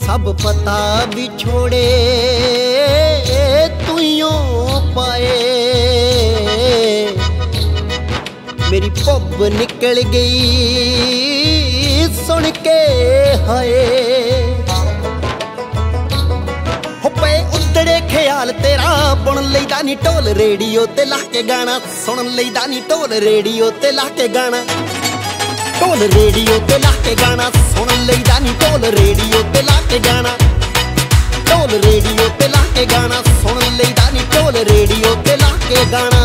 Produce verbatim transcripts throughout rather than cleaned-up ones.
सब पता भी छोड़े तुइयों पाए। मेरी पब निकल गई सुन के हाय। हो पे उतड़े ख्याल तेरा बुन लईदा नी ढोल रेडियो ते ला के गाना सुन लईदा नी ढोल रेडियो ते ला के गाना। ढोल रेडियो ते ला के गाना सुन लईदा नी ढोल रेडियो ते ला के गाना। ढोल रेडियो ते ला के गाना सुन लईदा नी ढोल रेडियो ते ला के गाना।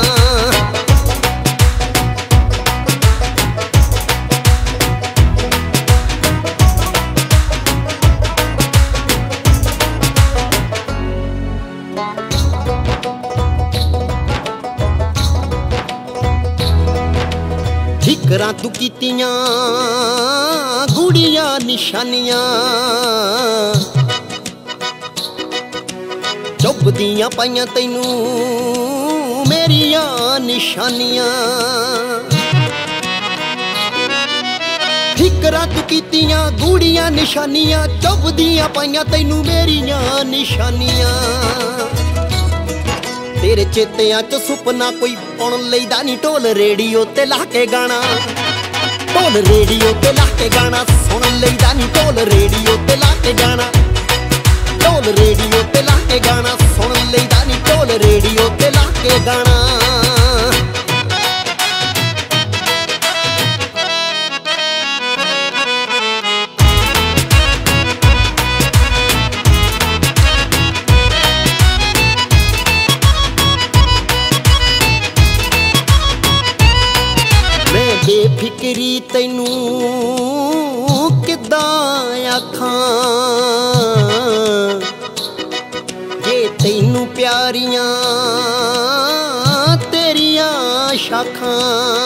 ठिकरां तू कीतियां गूड़ियां निशानियां चुभदियां पाइयां तैनू मेरियां निशानियां। ठिकरां तू कीतियां गूड़ियां निशानियां चुभदियां पाइयां तैनू मेरियां निशानियां। तेरे चेतियां च सुपना कोई पुन लईदा नी ढोल रेडियो ते ला के गाना। ढोल रेडियो ते ला के गाना सुन लईदा नी ढोल रेडियो ते ला के गाना। ढोल रेडियो ते ला के गाना सुन लईदा नी ढोल रेडियो ते ला के गाना। बेफिक्री तैनू किद्दां आखां जे तैनू प्यारियां तेरियां शाखां।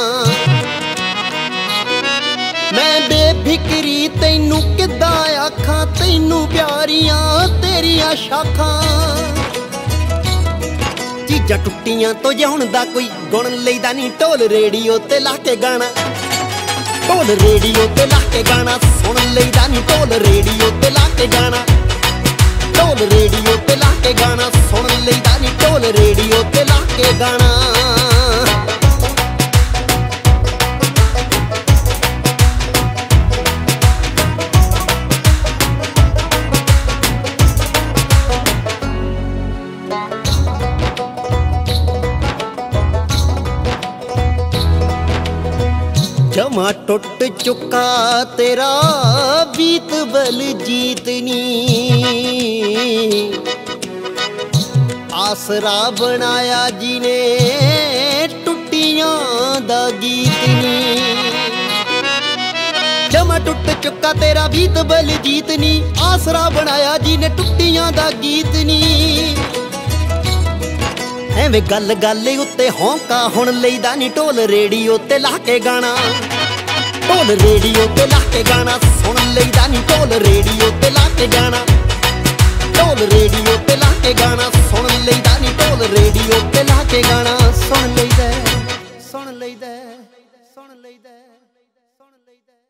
मैं बेफिक्री तैनू किद्दां आखां तैनू प्यारियां तेरियां शाखां। चीजां टुट्टियां तो जाउण दा कोई गुण लईदा नी ढोल रेडियो ते ला के गाना। ढोल रेडियो ते ला के गाना सुन लईदा नी ढोल रेडियो ते ला के गाना। ढोल रेडियो ते ला के गाना सुन लईदा नी ढोल रेडियो ते ला के गाना। जमा टुट चुका तेरा बीत बल जीतनी आसरा बनाया जिने टुट्टियां दा गीतनी। जमा टुट चुका तेरा बीत बल जीतनी आसरा बनाया जिने टुट्टियां दा गीतनी। एवें गल गल उत्ते होंका हुण लईदा नी ढोल रेडियो ते ला के गाना। ढोल रेडियो ते ला के गाना सुन लईदा नी ढोल रेडियो ते ला के गाना। ढोल रेडियो ते ला के गाना सुन लईदा नी ढोल रेडियो ते ला के गाना। सुन लईदा सुन लईदा सुन लईदा सुन लईदा।